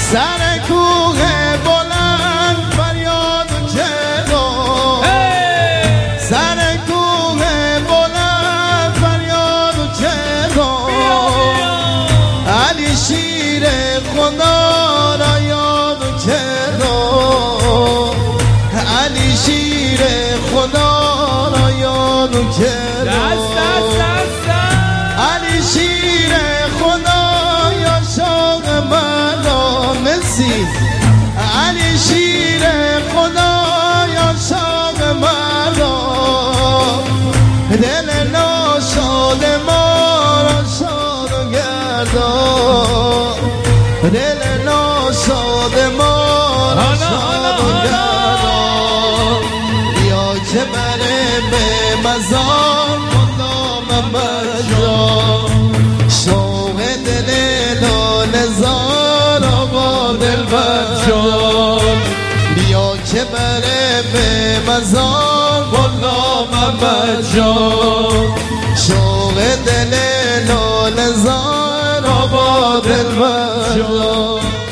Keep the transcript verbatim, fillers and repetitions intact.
سر کوه بلند فریاد چرا سر کوه بلند فریاد چرا علی شیر خدا را یاد چرا علی شیر خدا را یاد چرا علی شیر خدا یا شوق مرا مسی علی شیر خدا یا شوق مرا دل ناشاد ما را شاد گردان دل ناشاد ما را شاد گردان یا که بره به مزار مدام مجان شوق دل لاله زار آقا دل بجان بیا که بره به مزار مدام مجان شوق دل لاله زار آقا دل بجان